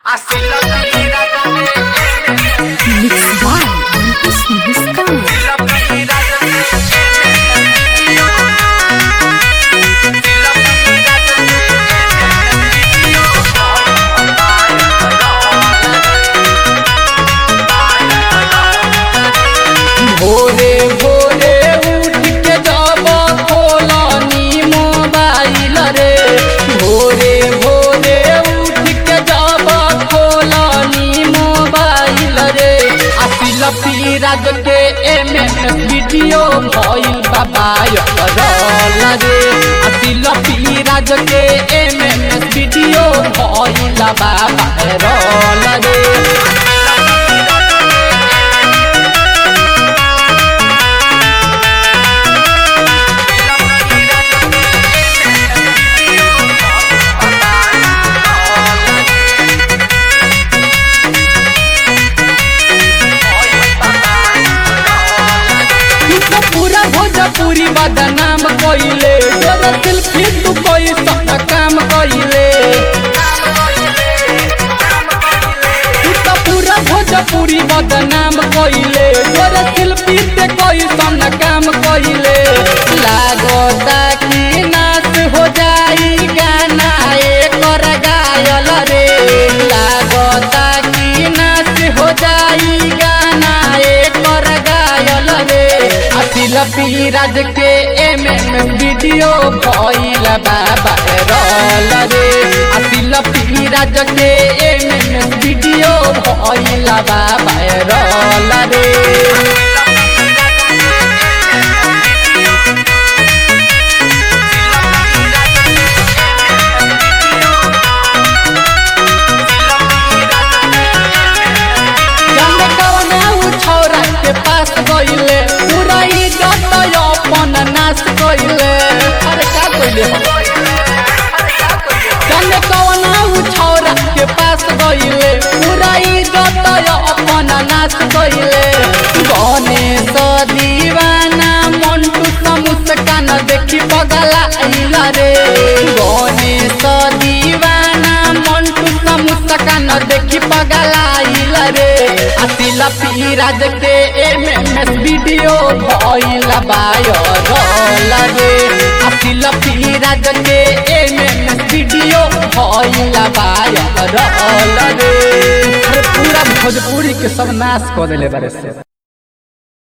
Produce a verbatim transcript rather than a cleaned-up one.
Mixed by Marcus Muscat. भोरे भोरे उठ के जब खोलनी मोबाइल रे भोरे भोरे उठ के जब खोलनी मोबाइल रे असिल पीराज के एम एम वीडियो भइल बाबा रल रे असिल पीराज के एम एम वीडियो भइल बाबा रल रे पूरा भोजपुरी बदनाम कइले सेल्फी तू कोई सब काम कइले तू तो पूरा भोजपुरी बदनाम कइले सेल्फी ते कोई सब काम कइले लागता कि नाच हो जाई गाना एकर गायल रे लागता कि नाच हो जाई गाना एकर गायल रे असिल पीराज के एम एम वीडियो भइल बाबा रल रे असिल पीराज के एम एम वीडियो भइल बाबा रल रे के पास गइले पूरा इज्जत अपन नाश कइले अरे का कइले जाने कौन उ छौरा के पास गइले पूरा इज्जत अपन नाश कइले गणेश दीवाना मंटू मुस्कान देखी पगला आइल रे गणेश दीवाना मंटू मुस्कान देखी पगला आइल रे असिल पीराज के एम एम वीडियो भइल वायरल रे असिल पीराज के एम एम वीडियो भइल वायरल रे पूरा भोजपुरी के सब नाश कर देले बारे से।